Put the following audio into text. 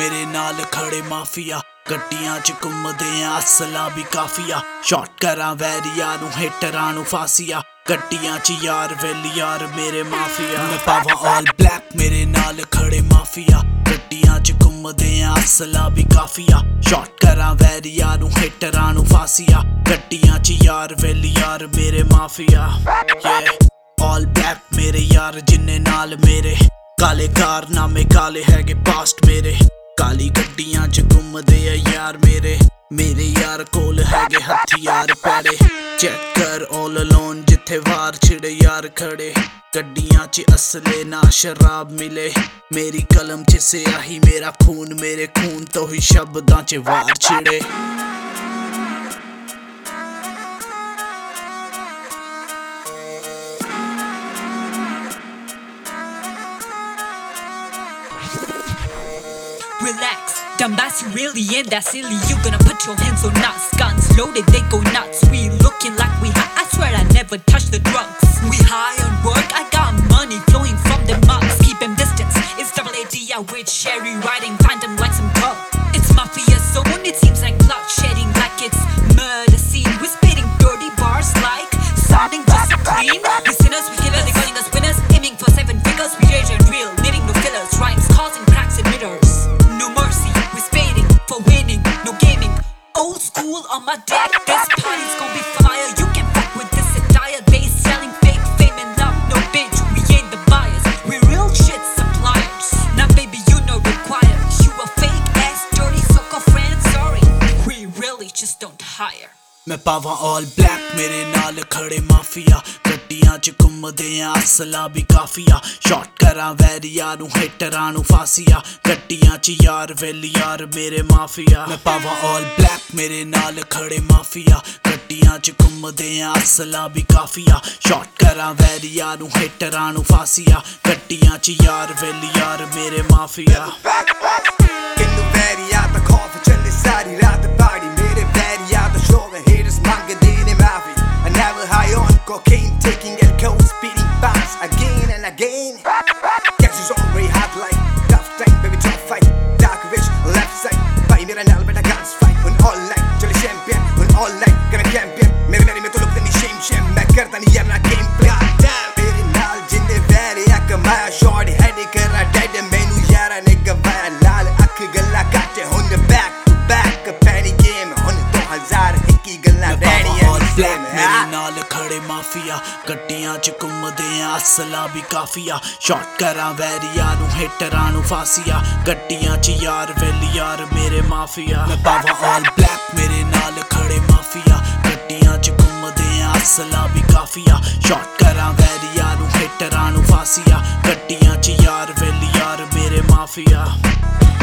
मेरे नाल खड़े माफिया गड्डियां च घुमदे आ असला भी काफिया शॉट करा वैरिया नू हेटरां नू फासिया गड्डियां च यार वेली यार मेरे माफिया मैं पावा ऑल ब्लैक मेरे नाल खड़े माफिया गड्डियां च घुमदे आ असला भी काफिया शॉट करा वैरिया नू हेटरां नू फासिया गड्डियां च यार वेली यार मेरे माफिया ऑल ब्लैक मेरे यार जिन्ने नाल मेरे काले कारनामे काले हैगे पास्ट मेरे काली गड्डियां च घुमदे आ यार मेरे यार कोल हैगे हथियार पैड़े चेक कर ऑल अलोन जिथे वार छिड़े यार खड़े गड्डियां च असले ना शराब मिले मेरी कलम च स्याही मेरा खून मेरे खून तो ही शब्दां च वार छिड़े Relax, dumbass, you really ain't that silly. You gonna put your hands on us. Guns loaded, they go nuts. We looking like we high. I swear I never touched the drugs. We high on work, I got money flowing from the mugs. Keep them distance, it's double AD out with Sherry riding. Find them like some club. It's mafia zone, it seems like bloodshedding, like it's murder scene. We're spitting dirty bars like sounding just so clean. We sinners, we killers, they calling us winners. Aiming for 7 figures, we rage and real. Needing no fillers, rhymes causing cracks and mirrors. No mercy, we're spading for winning, no gaming. Old school on my deck, this party's gonna be fire. You can fuck with this attire. They selling fake fame and love, no bitch, we ain't the buyers. We real shit suppliers. Now baby, you know required. You a fake ass dirty so-called friend, sorry. We really just don't hire. मैं पावा all black मेरे नाल खड़े mafia गड्डियां च घुमदे आ असला भी काफिया shot करा वैरिया नू हेटरां नू फासिया गड्डियां च यार वेली यार मेरे माफिया मैं पावा ऑल ब्लैक मेरे नाल खड़े माफिया गड्डियां च घुमदे आ असला भी काफिया शॉट करा वैरिया नू हेटरां नू फासिया गड्डियां च यार वेली यार मेरे माफिया किन्नू वैरिया दा खौफ चले सारी रात पार्टी मेरे वैरिया दा शौक haters मंगदे ने माफी I never high on cocaine taking it cold speeding bounce again and again Gangsters already hot like tough time baby tough fight dark rich left side भाई मेरा नाल बेटा guns fight on all night चले champion on all night gonna champion मेरे में तो लोग नहीं shame मैं करता नहीं अपना game play मेरे नाल जिन्ने वैरिया कमाया shorty heady करा dead मैनू यारा ने गवाया लाल अख गल्ला काटे हुन back to back पैनी game हुन 2021 गल्ला रैनियां ब्लैक मेरे नाल खड़े माफिया गड्डियां च घुमदे आ असला भी काफिया शॉट करा वैरिया नू हेटरां नू फासिया गड्डियां च यार वेली यार मेरे माफिया मैं पावा ऑल ब्लैक मेरे नाल खड़े माफिया गड्डियां च घुमदे आ असला भी काफिया शॉट करा वैरिया नू हेटरां नू फासिया गड्डियां च यार वेली यार मेरे माफिया